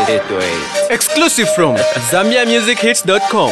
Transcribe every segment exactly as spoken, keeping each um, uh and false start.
eight oh eight. Exclusive from Zambia Music Hits dot com.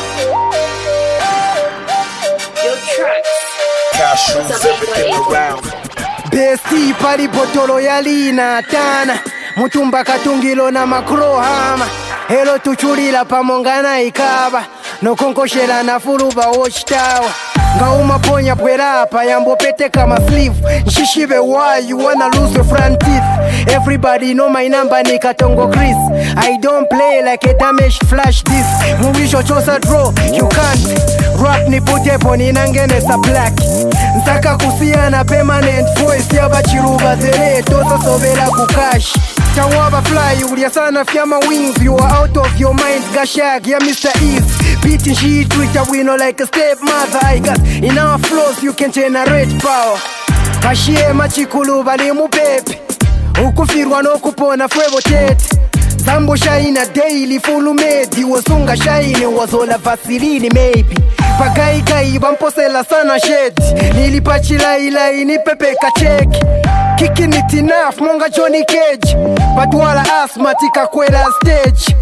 Your tracks. Cash rules everything around. Besti pali botolo ya lina tana Mutumba katungilo na makrohama Helo tuchulila pamongana ikaba No konkoshela na furuba watchtower Ngauma ponya pwerapa yambo pete kama sleeve Nshishive why you wanna lose your front teeth Everybody know my number ni Katongo Chris I don't play like a damaged flash disc Muwisho chosa draw, you can't Rap ni putepo ni nangene sa black Nsaka kusiana permanent voice Yaba chiruba zere tosa sobera kukash Tawaba fly ulia sana fyama wings You are out of your mind gashag ya Mister Ease Beating shit Twitter we know like a stepmother I got in our flows you can generate power Kashie machikulu bali mupepe Ukufirwa no kupona fwebo tete Zambo shaina daily full made Wasunga shaine wazola vasilini maybe Pakai kai bamposela sana shit Nilipachila ila inipepe kacheki Kicking it enough monga Johnny Cage Badwala asthmatica kwela stage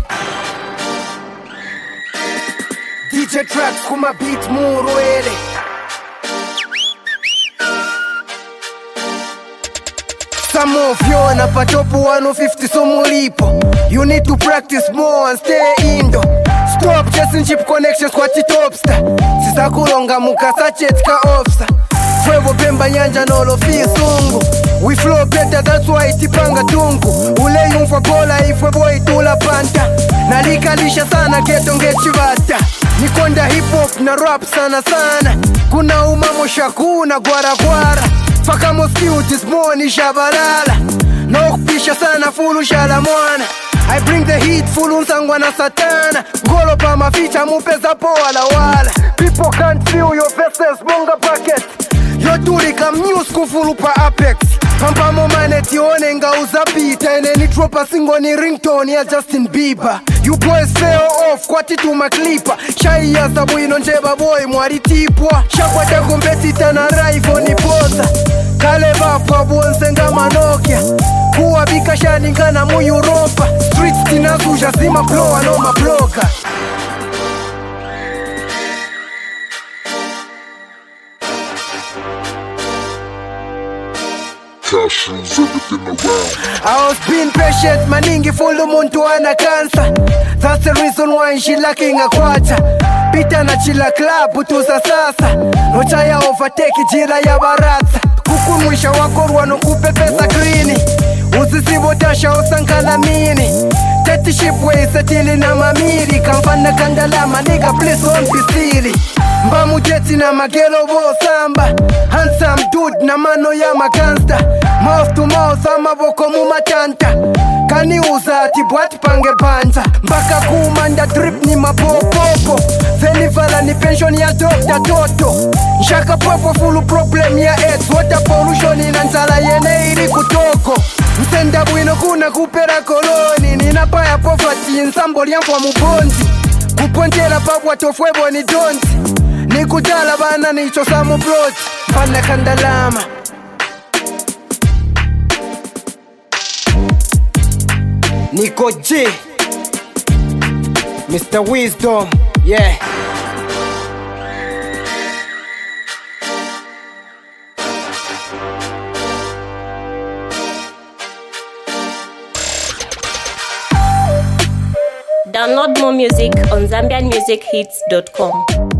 D J tracks kuma beat muruele Some of you on a patopu one fifty so mulipo You need to practice more and stay indo Stop chasing cheap connections kwa chitopsta Sisa kulonga mukasa chetka ofsa Fwevo pemba nyanja nolo fisungu We flow better that's why itipanga tungu Ule yumfa bola ifwe boy tula panta Nalikalisha sana geto ngechivata Nikonda hip hop na rap sana sana Kuna umamo shakuna gwara gwara Faka moskiu tismoni shabalala No kupisha sana fulu shala mwana I bring the heat fulu nsangwa na satana Ngolo pa maficha mupeza poa la wala People can't feel your verses monga packet Yotulika muse kufulu pa apex Pampa momane tione nga uzapita Ene ni tropa singo ni ringtone ya Justin Bieber You boys fail off kwa titu maklipa Shai ya sabu ino njeba boy mwari tipwa Shakwa tako mbesita na raivo ni poza Kale bapa bonse nga manokia Kuwa bika shani ngana mu Europa Streets tinazuja zima blowa no mabloka Cash rules everything around. I was being patient, maningi full muntu ana cancer. That's the reason why she lacking a quarter. Pita na chila club tuza sasa. Nocha ya overtake jira ya baratsa. Kuku mwisha wakorwa no kupe pesa grini. Usisibotasha usankala mini. Teti shipway setili na mamiri. Kamfana kandalama nigga please don't be silly. Mbamu jeti na magelo bo samba. Handsome dude na mano ya magangsta. Mouth to mouth ama boko mumatanta. Kani uza ati bwati pange banza. Mbaka kumanda drip ni mapopopo. Felivala ni pension ya Doctor Toto. Nshaka popo fulu problem ya AIDS. Water pollution inanzala yene iri kutoko. Msenda bwino kuna kupera koloni. Ninapaya poverty nsambo liamfwa mubonzi. Kupontela pabwa tofwebo ni donzi. Nikutala bana nicho samu plot. Fana kandalama Nico G Mister Wisdom, yeah. Download more music on Zambian Music Hits dot com.